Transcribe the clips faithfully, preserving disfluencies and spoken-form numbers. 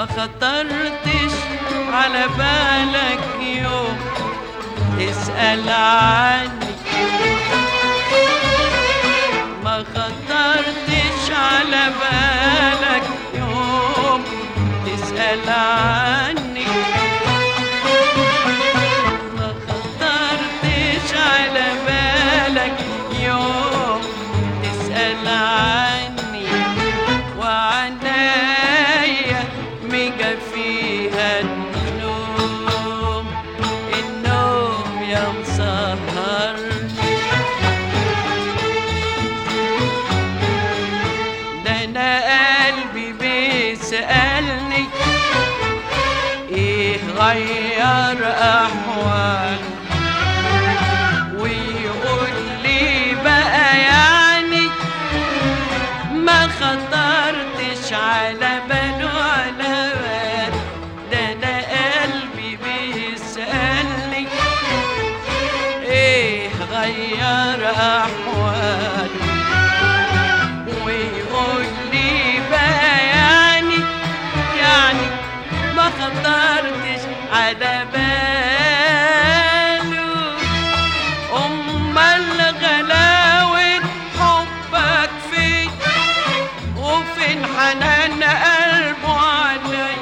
ما خطرتش على بالك يوم تسأل عني، ما خطرتش على بالك يوم تسأل عني، ما خطرتش على بالك يوم تسأل عني، وعنايا ميجا فيها النوم، النوم يا مسهرني. ده انا قلبي بيسألني ايه غير احواله، ويقول لي بقى يعني ما خطرتش على باله على بال. ده انا قلبي بيسألني ايه غير احواله، ويقول لي بقى يعني يعني ما خطرتش على باله. امال غلاوة حبك فين، وفين حنان قلبه علي،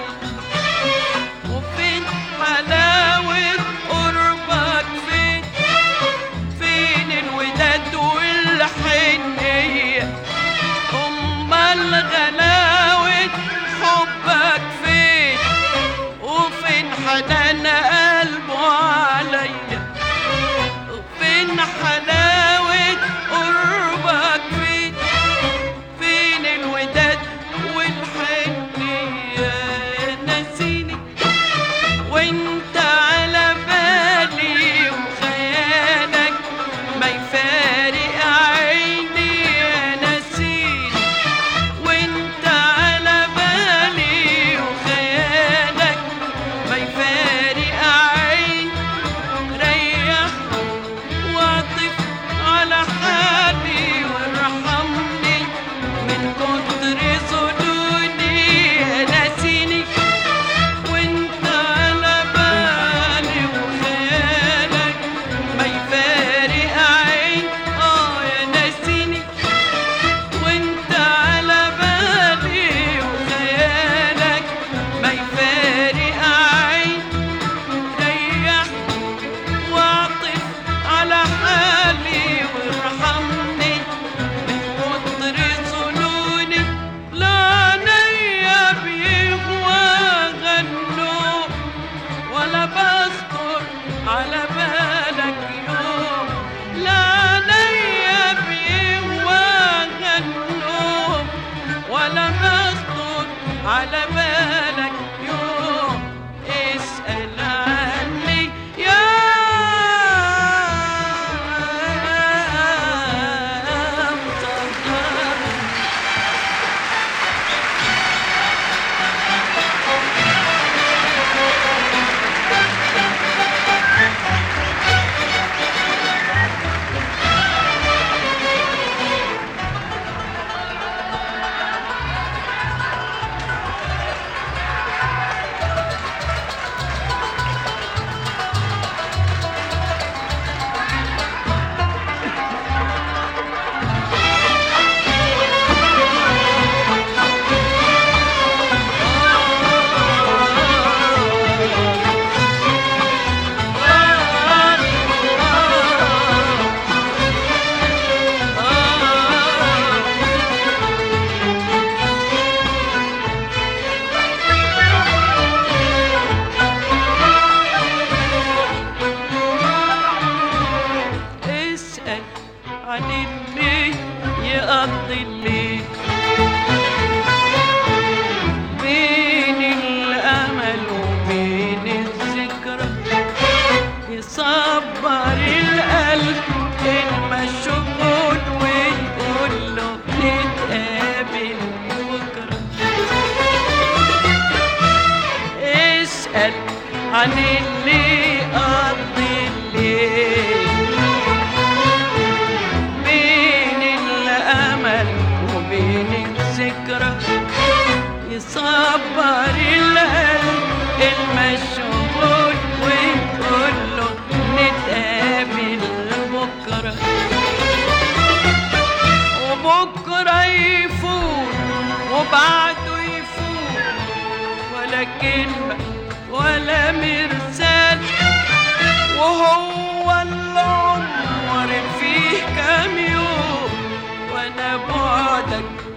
وفين حلاوة قربك فين، فين الوداد والحنية. امال غلاوة حبك فين، وفين حنان قلبه عليا، وفين حلاوة قربك فين، فين الوداد والحنية. ناسيني وانت على بالي، وخيالك ما يفارق عيني. ناسيني وانت على بالي، وخيالك ما يفارق عيني. ريح واعطف على حالي، وارحمني من كتر ظنوني. ناسيني وانت على بالي، وخيالك ما يفارق عين. اه يا ناسيني وانت على بالي، وخيالك ما يفارق عين. ريح واعطف على حالي، وارحمني من كتر ظنوني. لا نيا بيغوى غنوا، ولا بخطر على بالك يوم. لا نيا بيغوى غنوا، ولا بخطر على بالك يوم. اسأل عني يا مسهرني. اسأل عن اللي يقضي الليل بين الأمل وبين الذكرى، يصبر القلب المشغول ويقول له نتقابل بكرة. اسأل عن اللي يقضي الليل بين الأمل وبين الذكرى، يصبر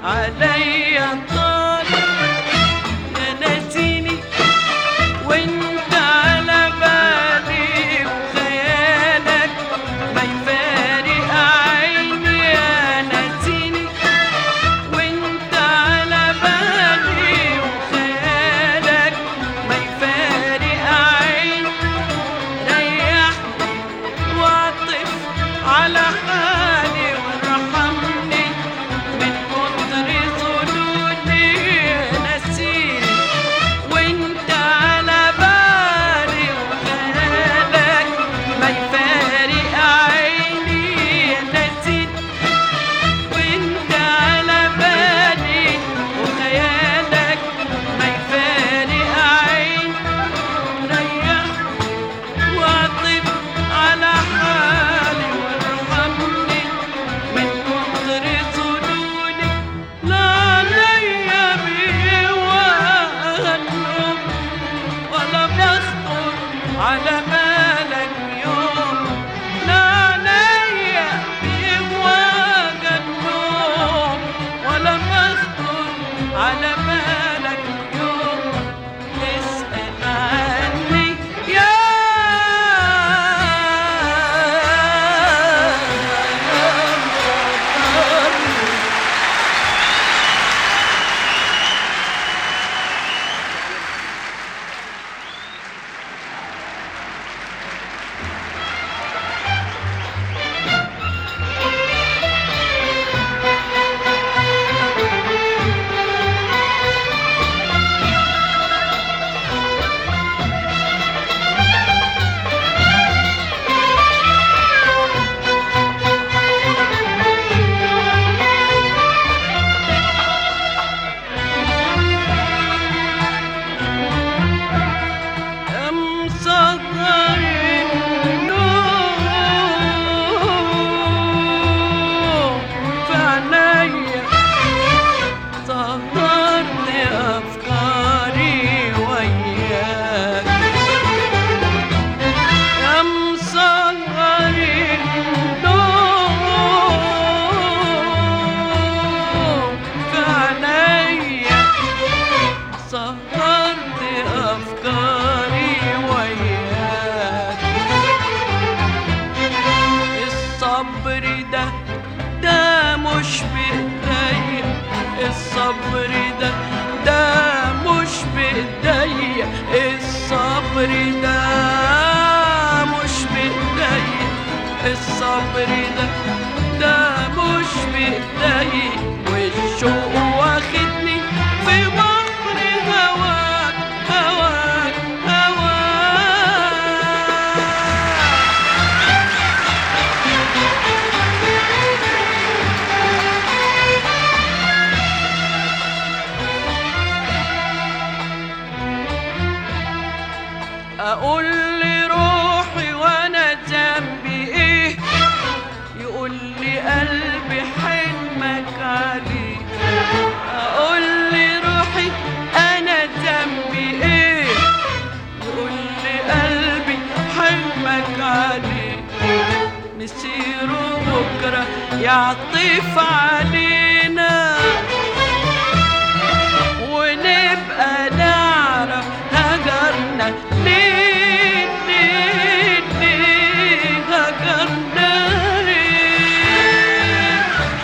عليا طال يا ناسيني وانت على بالي وخيالك ما يفارق عيني يا ناسيني وانت على بالي وخيالك ما يفارق عيني ريحني واعطف على حالي وارحمني من كتر ظنوني نسيني وانت على بالي وخيالك ما يفارق عيني نسيني وانت على بالي وخيالك ما يفارق عيني ريحني واعطف على حالي وارحمني من كتر ظنوني لا عليا بيه وهالنوم ولا بيخطر على بالك يوم لا عليا بيه وهالنوم ولا بيخطر على بالك يوم اسأل عني يا مصغر النوم في عينيا صغرت أفكاري وياك يا مصغر النوم في عينيا صغرت أفكاري وياك الصبر ده ده مش بإيديا الصبر ده ده مش بإيديا الصبر ده مش بإيديا الصبر ده ده مش بإيديا والشوق واخدني في بحر هواك هواك هواك اقول لروحي وانا ذنبي ايه يقول لي قلبي حلمك عليه اقول لروحي انا ذنبي ايه يقول لي قلبي حلمك عليه مسيره بكره يعطف علينا ونبقى نعرف هجرنا ليه ليه ليه هجرنا ليه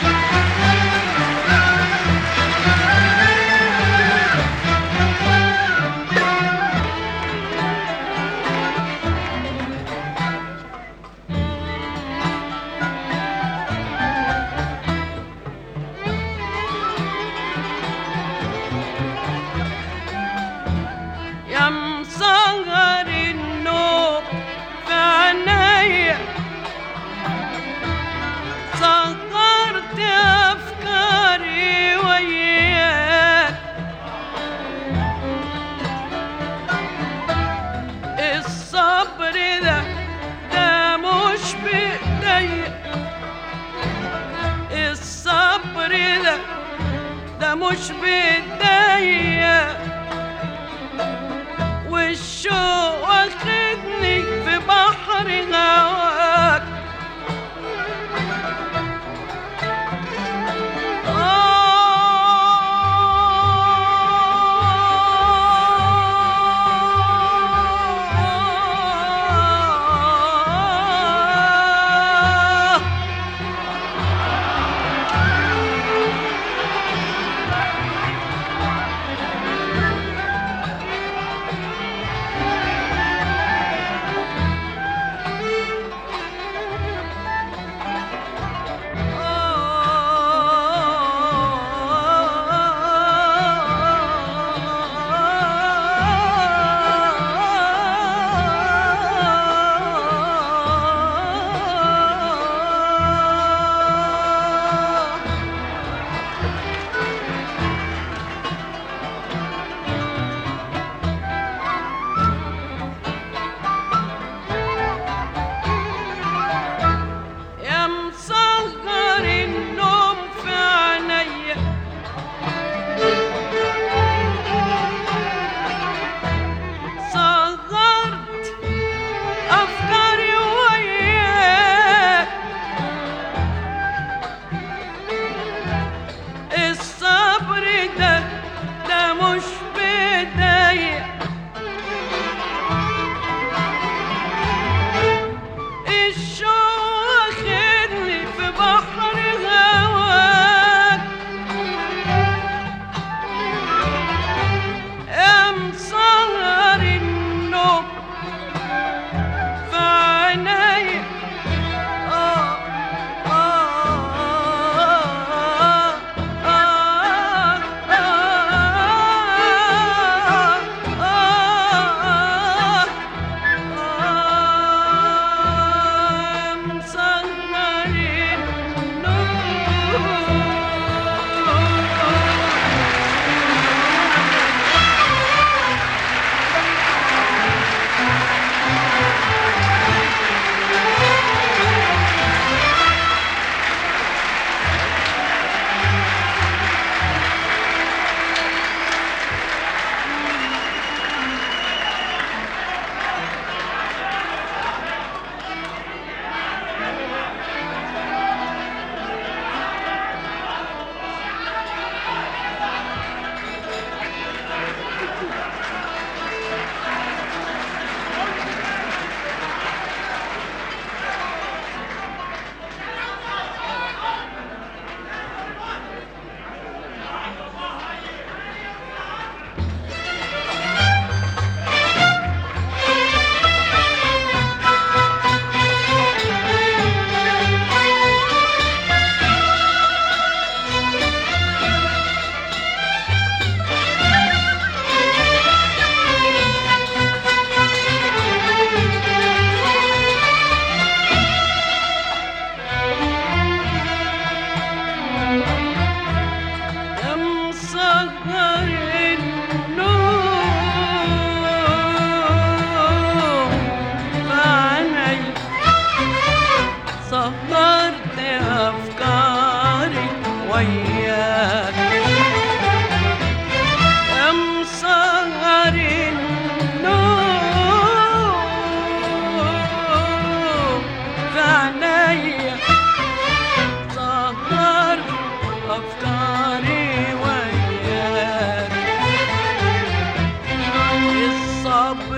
يا مصغر النوم في عينيا صغرت أفكاري وياك الصبر ده ده مش بإيديا الصبر ده ده مش بإيديا والشوق واخدني في بحر هواك آه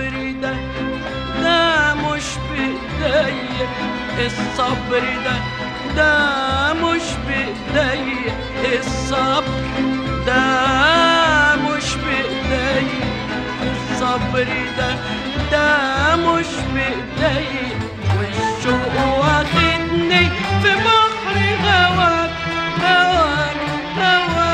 الصبر ده ده مش بإيديا، الصبر ده ده مش بإيديا، الصبر ده مش بإيديا، الصبر ده ده مش بإيديا، والشوق واخدني في بحر هواك هواك هواك.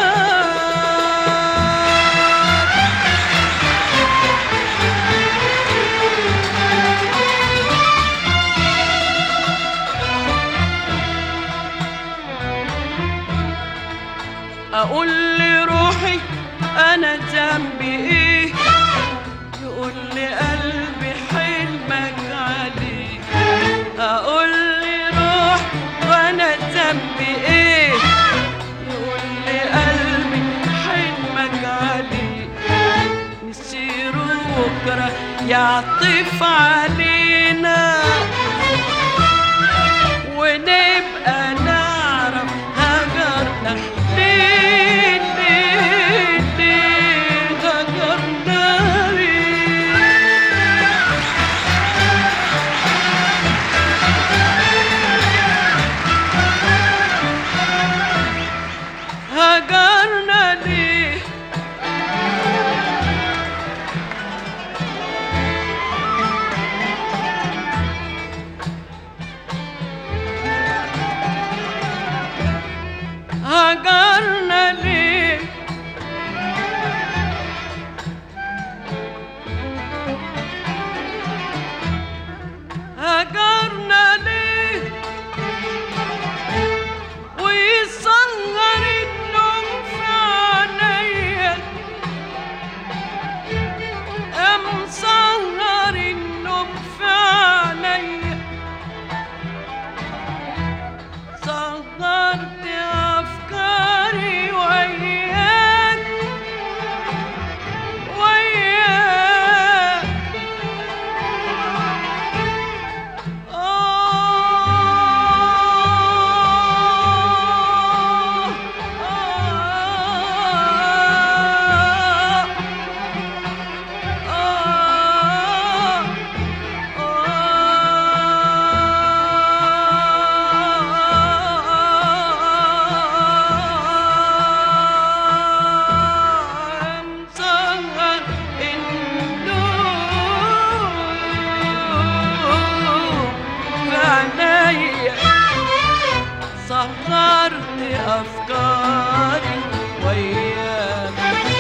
أقول لروحي أنا ذنبي إيه، يقول لي قلبي حلمك عليه. أقول لروحي وأنا ذنبي إيه، يقول لي قلبي حلمك عليه. نسير بكرة يعطف علينا ونبقى نعرف هجرنا ليه ليه ليه هجرنا ليه. هجرنا ليه هجرنا ليه هجرنا ليه ويصغر النوم في عينيا، مصغر النوم في عينيا، صغرت أفكاري وياك وياك. صغرت أفكاري وياك.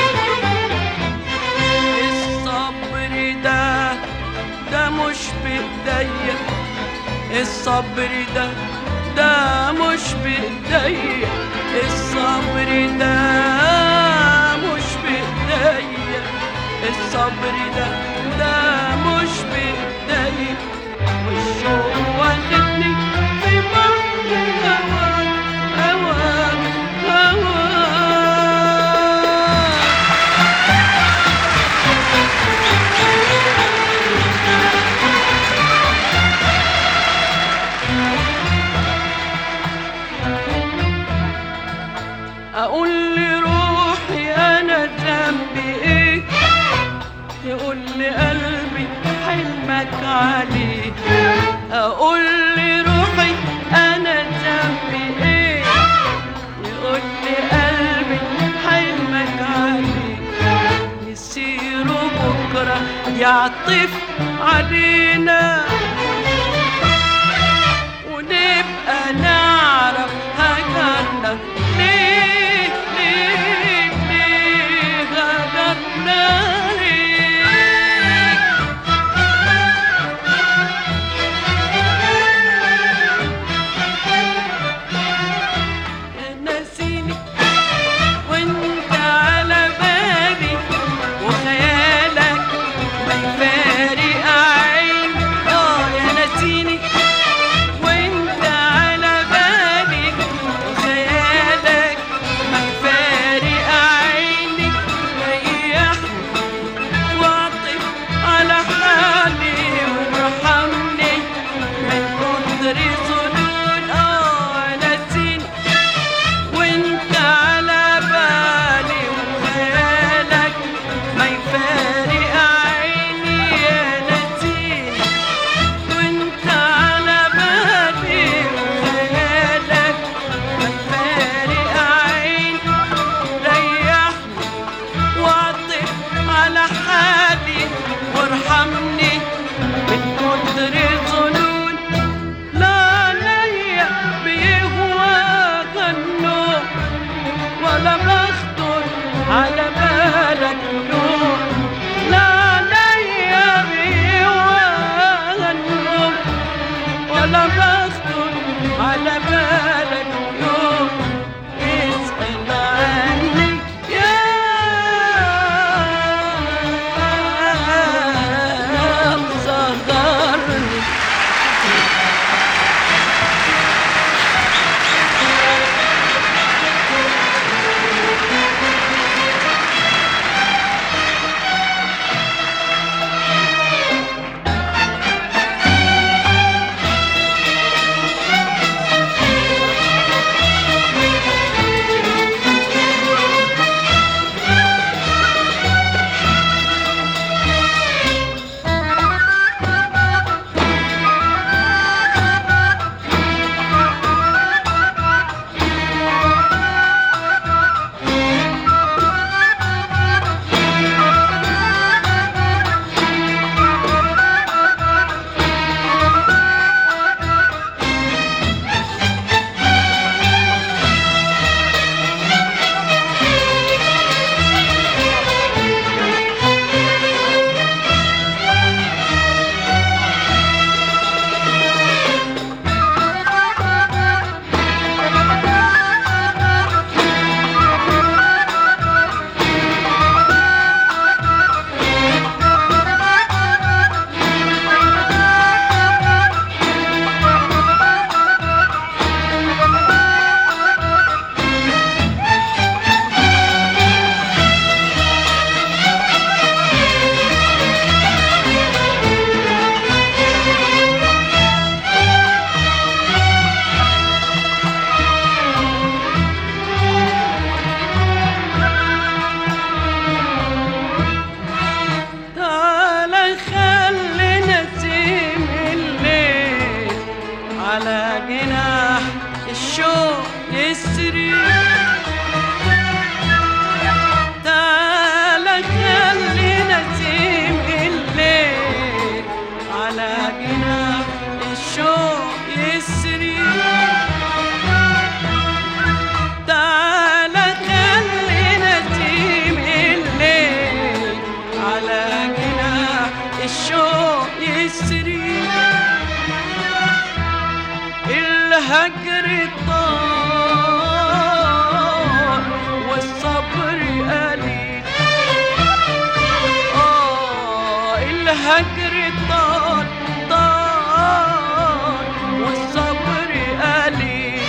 الصبر ده ده مش بإيديا، الصبر ده ده مش بإيديا، الصبر ده مش بإيديا، الصبر ده ده مش بإيديا، والشوق واخدني في بحر هواك هواك هواك. أقول لروحي أنا ذنبي إيه، يقول لي قلبي حلمك عليه. أقول لروحي أنا ذنبي إيه، يقول لي قلبي حلمك عليه. نسير بكرة يعطف علينا ونبقى نعرف هجرنا ليه ليه ليه هجرنا ليه. ناسيني وانت على بالي وخيالك ما يفارق عيني. اه يا ناسيني وانت على بالي الشوق يسري الهجر طال والصبر قليل. آه الهجر طال طال والصبر قليل،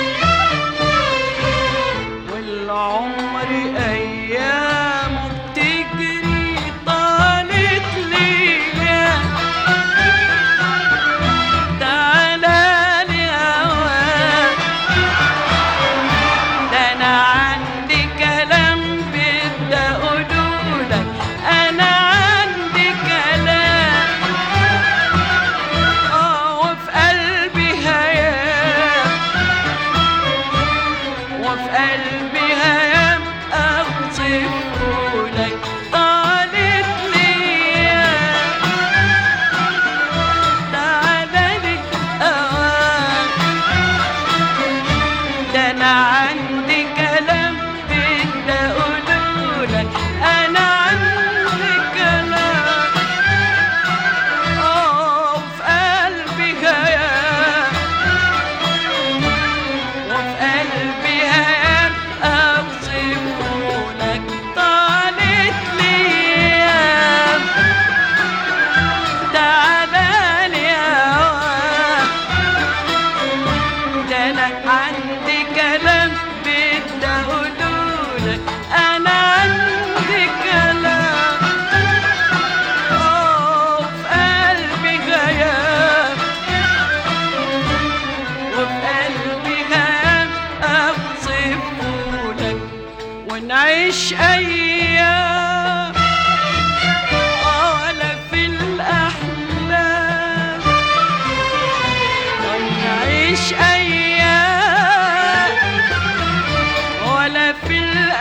والعمر أيامه بتجري طالت ليا. تعالى لي هواك ده أنا عندي كلام بدي أقولولك، أنا عندي كلام آه وفي قلبي هيام، وفي قلبي هيام أوصفهولك. طالت ليا تعالى لي هواك ده أنا عندي كلام بدي أقولولك، أنا عندي كلام آه وفي قلبي هيام، وفي قلبي هيام أوصفهولك. طالت ليا تعالى لي هواك ده أنا عندي كلام بدي أقولولك، أنا عندي كلام آه وفي قلبي هيام، وفي قلبي هيام أوصفهولك. ونعيش أيام ولا في الأحلام، ونعيش أيام ولا في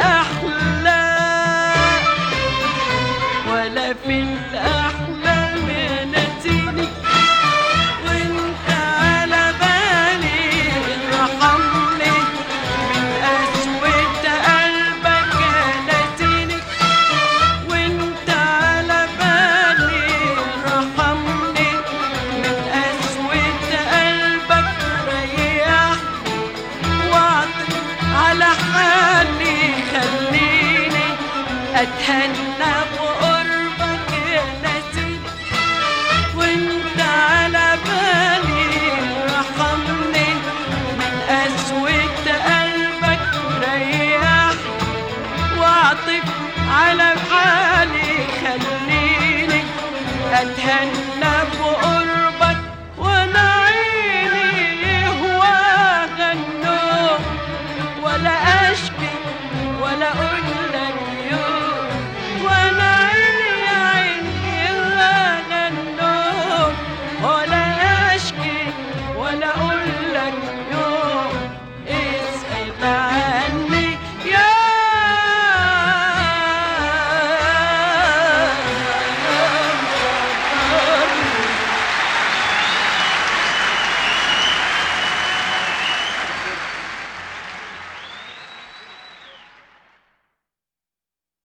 الأحلام، ولا في الأحلام نسيني وانت على بالي. ارحمني من قسوة قلبك نسيني وانت على بالي. ارحمني من قسوة قلبك ريح واعطي على حالي. خليني اتهنى بقربك يا نسيني وانت على بالي. رحمني من قسوة قلبك ريح واعطف على حالي. خليني اتهنى بقربك